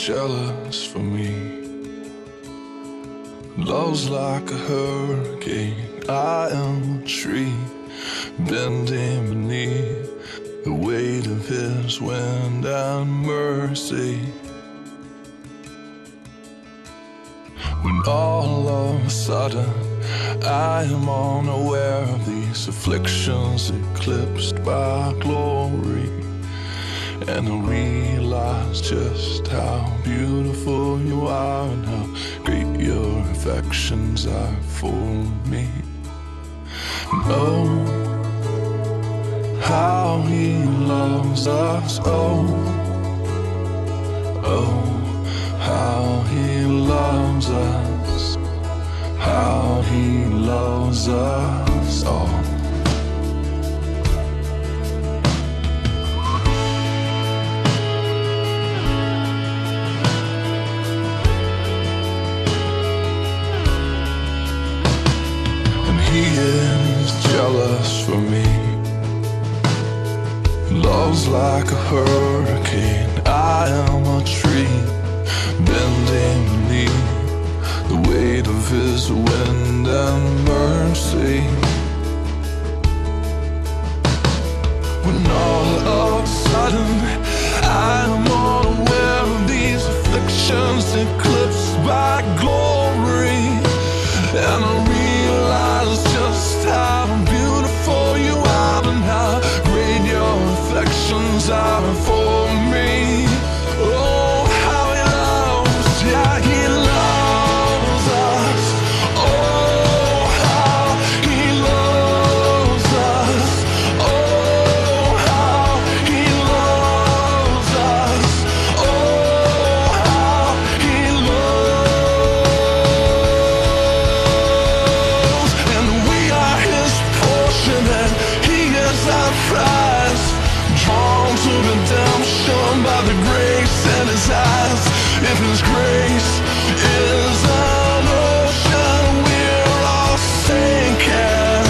jealous for me. Love's like a hurricane, I am a tree bending beneath the weight of his wind and mercy. When all of a sudden I am unaware of these afflictions eclipsed by glory, and I realize just how beautiful you are and how great your affections are for me. And oh, how he loves us, oh, oh, how he loves us, how he loves us all. And he is jealous for me. Love's like a hurricane, I am a tree bending beneath the weight of his wind and mercy. When all of a sudden I'm unaware of these afflictions eclipsed by glory, and I realize just how beautiful you are and how great your affections are for me. Oh, how he loves, yeah, he loves us. Oh, how he loves us. Oh, how he loves us. Oh, how he loves. And we are his portion and he is our prize, drawn to redemption by the grace in his eyes. If his grace is an ocean, we're all sinking.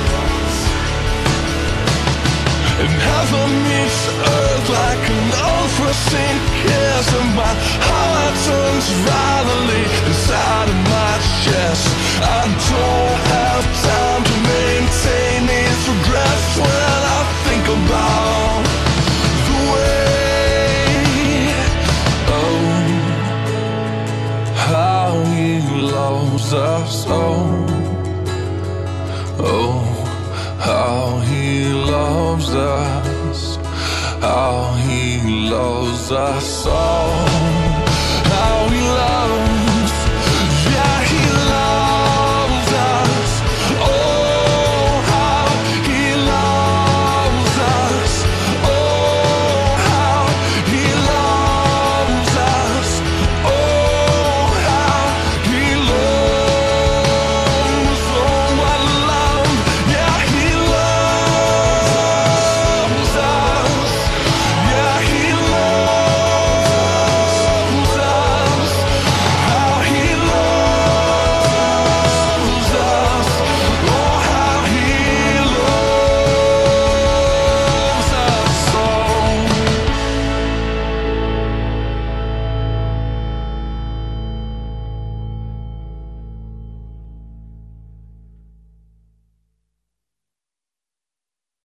And heaven meets earth like an unforeseen kiss, and my heart turns violently inside of my chest. I don't have time to maintain these regrets when I think about the way, oh, how he loves us, oh, oh, how he loves us, how he loves us all.